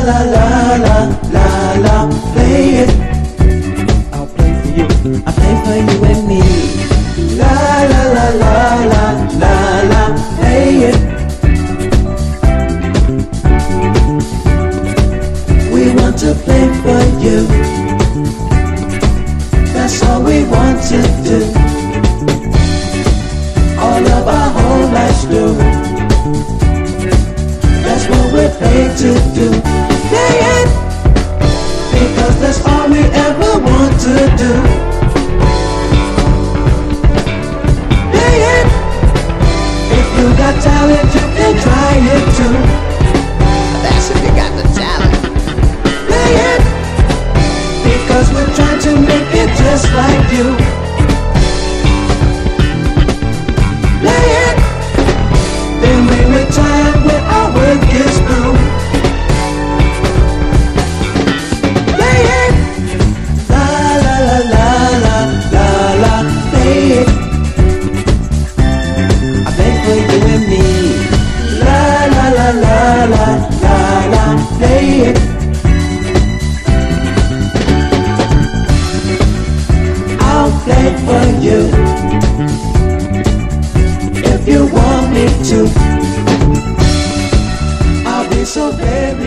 la la la la la, play it. I'll play for you, I'll play for you and me. La la la la la la la, play it. We want to play for you. That's all we want to do. All of our whole lives through. That's what we're paid to do. Play it, because that's all we ever want to do. Play it. If you got talent, you can try it too. That's if you got the talent. Play it, because we're trying to make it just like you. Play it, then we retire when our work is through. Play it, la la la la la la la, play it. I play for you and me. La la la la la la la, play it. I'll play for you if you want me to. I'll be so very